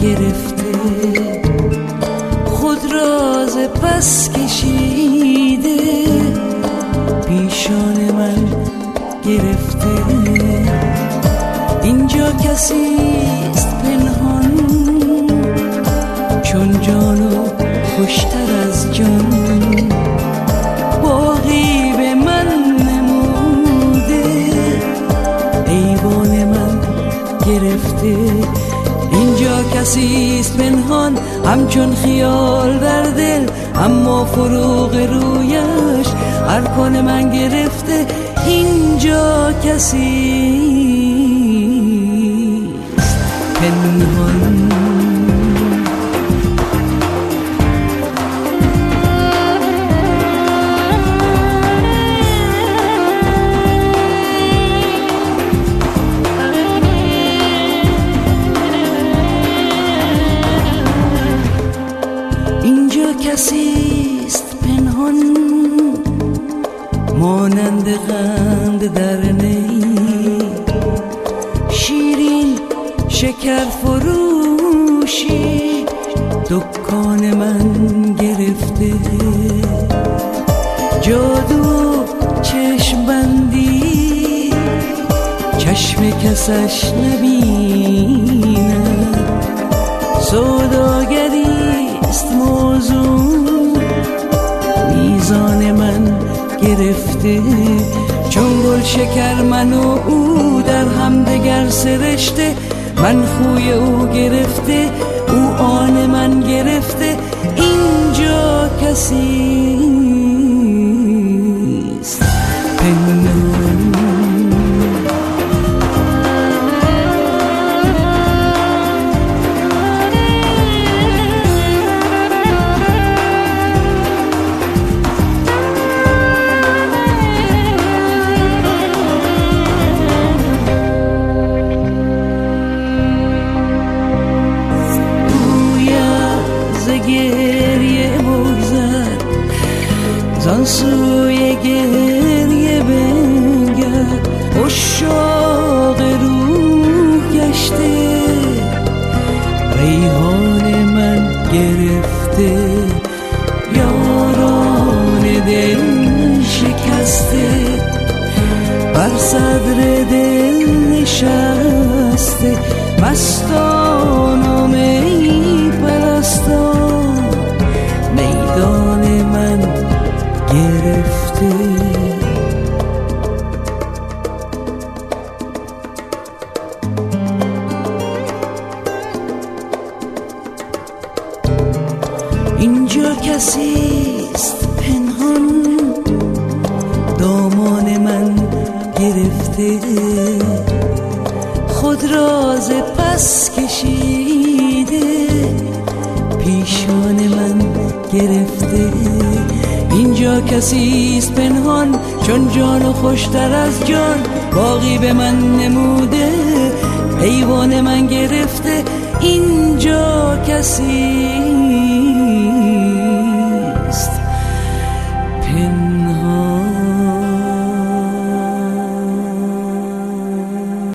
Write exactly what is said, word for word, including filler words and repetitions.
گرفته، خود راز پس کشیده، پیشان من گرفته. اینجا کسیست پنهان چون جانو خوشتر از جان، باقی به من نموده، ایوان من گرفته. اینجا کسیست پنهان همچون خیال در دل، اما فروغ رویش هر کن من گرفته. اینجا کسیست پنهان. اینجا کسیست پنهان مانند قند در نی، شیرین شکر فروشی دکان من گرفته، جادو چشم بندی چشم کسش نبیند، سوداگری است موضوع میزان من گرفته. چون گل شکر من و او در هم دگر سرشته، من خوی او گرفته او آن من گرفته. اینجا کسیست پنهان. گریه بگذر زان سوی گریه بنگر، عشاق روح گشته، ریحان من گرفته، یاران دل شکسته، بر صدر دل نشسته، مستان و می پرستان میدان من گرفته. اینجا کسیست پنهان دامان من گرفته، خود راز پس کشیده، پیشان من گرفته. اینجا کسیست پنهان چون جان خوشتر از جان، باقی به من نموده، ایوان من گرفته. اینجا کسی